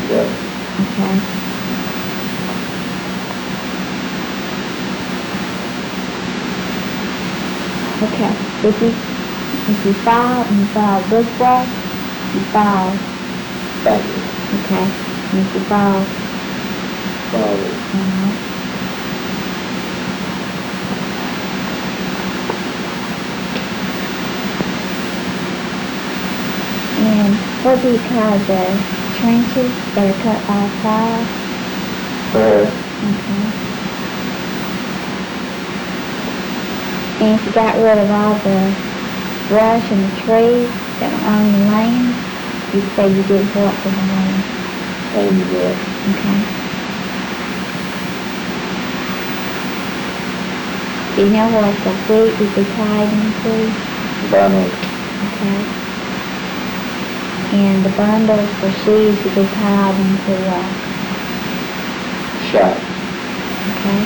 Yeah. Okay. Okay. If you file and you file this way, you file. Thank you. Okay. And if you file. Forward. And what do you call the trenches that are cut by file? Third. Okay. And if you got rid of all the brush and the trees that are on the land, you say you did what to the land? And you did. Okay. Do you know what the wheat would be tied into? Bundle. Okay. And the bundles for seeds would be tied into what? Shot. Okay.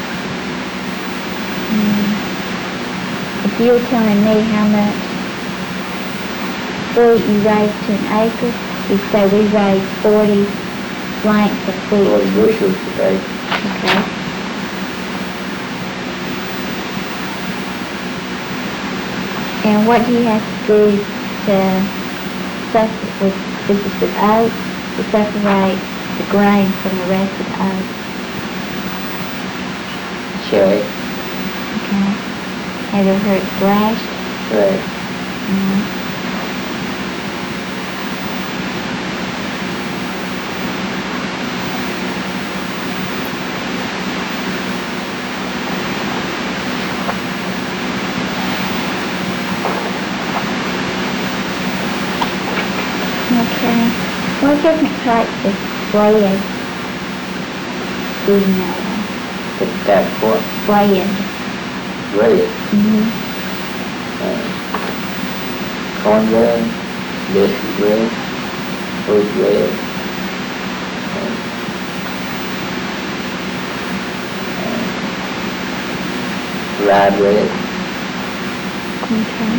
If you were telling me how much wheat you raised to an acre, you'd say we raised 40 lengths of wheat. 40 bushels today. Okay. And what do you have to do to separate, this is the oat, to separate the grain from the rest of the oat? Check. Okay. Have you ever heard it thrashed? Right. Okay. What different types of bread do you know of? That what? Bread. Bread. Cornbread. Biscuit bread. Wheat bread. Rye bread. Okay.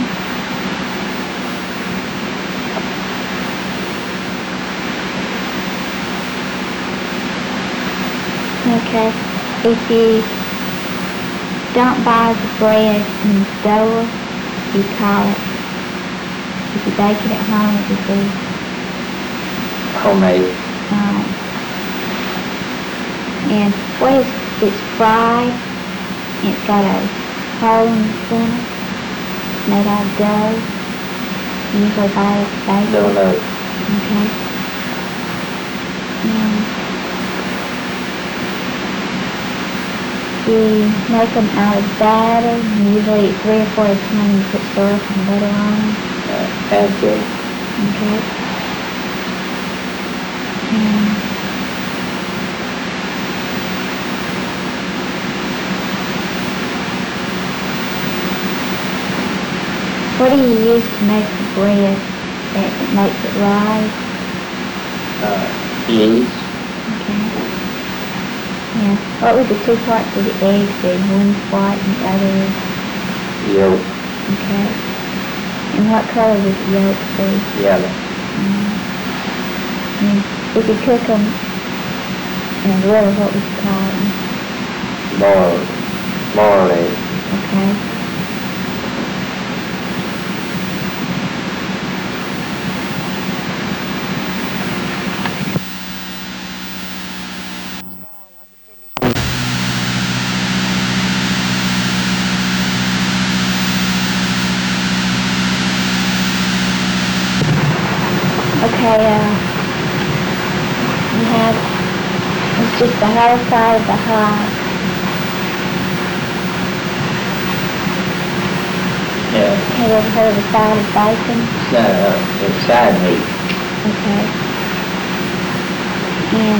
Okay. If you don't buy the bread in the store, you call it, if you bake it at home, it would be Homemade. and what is, it's fried, and it's got a hole in the center, made out of dough. You usually buy it at the Don't bakery. know. Okay. You make them out of batter, and usually eat 3 or 4 at a time, you put syrup and butter on them. Pancake. Okay. What do you use to make the bread that makes it rise? Yeast. Okay. Yeah. What would the 2 parts of the egg be? One's white and the other is? Yolk. Okay. And what color would the yolk be? Yellow. And if you cook them in a griddle, what would you call them? Boiled egg. Okay. Okay, you have, it's just the whole side of the hog. Yeah. Have you ever heard of a side of bacon? It's side meat. Okay. And